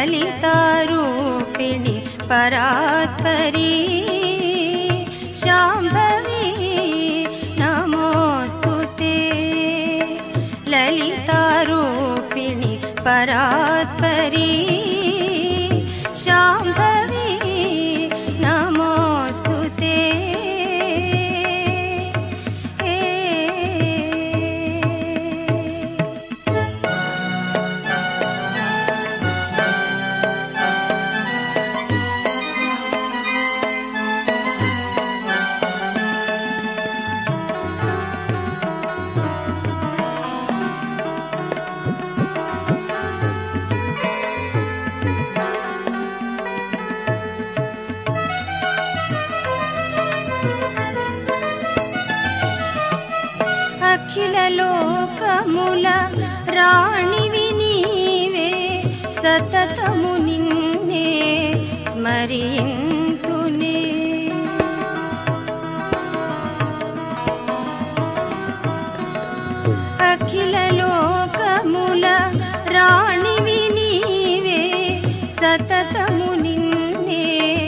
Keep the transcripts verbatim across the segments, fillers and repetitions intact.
ललितारूपिणि परात्परी शाम्भवी नमोऽस्तुते ललितारूपिणि परात्परी शाम्भवी नमोऽस्तुते अखिल लोकमुल राणिवि नीवे सततमु निन्ने स्मरिन्तुने अखिल लोकमुल राणिवि नीवे सततमु निन्ने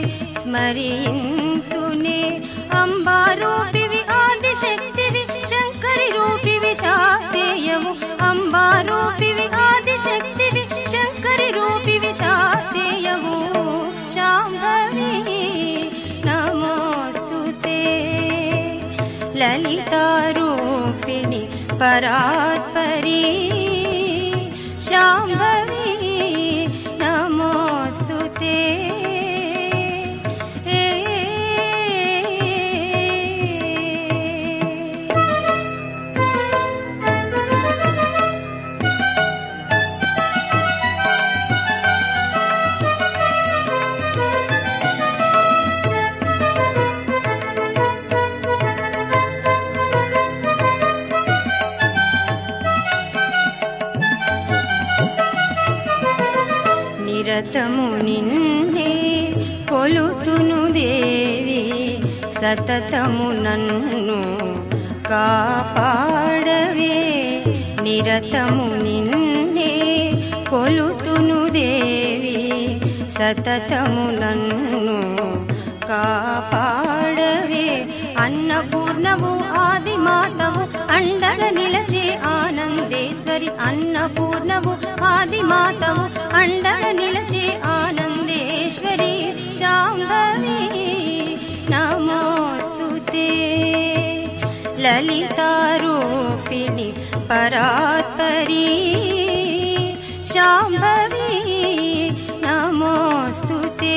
स्मरिन्तुने अंबारूपिवि आदिशक्तिवि शंकरि रूपिवि शाक्तेयवु अंबारूपिवि आदिशक्तिवि शंकरि रूपिवि शाक्तेयवु शाम्भवी नमोऽस्तुते ललितारूपिणि परात्परी शाम्भवी नमोऽस्तुते నిరతము నిన్నే కొలుతును దేవి సతతము నన్ను కాపాడవే నిరతము నిన్నే కొలుతును దేవి సతతము నన్ను కాపాడవే అన్నపూర్ణవు ఆదిమాతవు అండగ నిలచే ఆనందేశ్వరి అన్నపూర్ణవు ఆదిమాతవు అండగ నిలచే ఆనందేశ్వరి శాంభవి నమోస్తుతే లలితారూపిణి పరాత్పరి శాంభవి నమోస్తుతే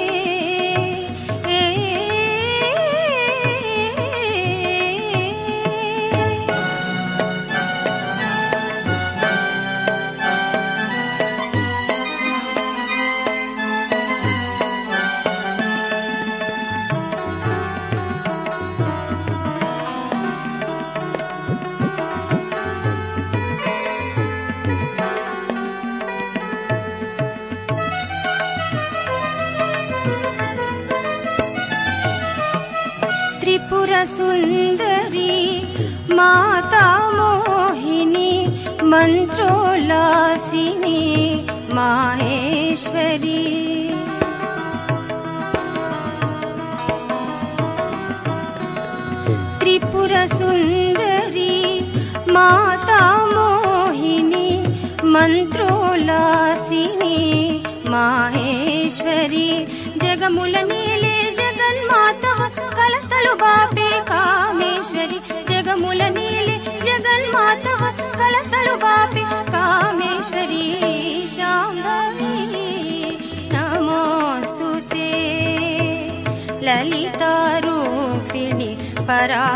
त्रिपुर सुंदरी माता मोहिनी मंत्रोल्लासिनी माहेश्वरी त्रिपुर सुंदरी माता मोहिनी मंत्रोल्लासिनी माहेश्वरी जगमुल नीले जगन्माता कलतलु बापे कामेश्वरी जगमुल नीले जगन्माता कलतलु बापे कामेश्वरी शाम्भवी नमोस्तुते ललितारूपिणि परा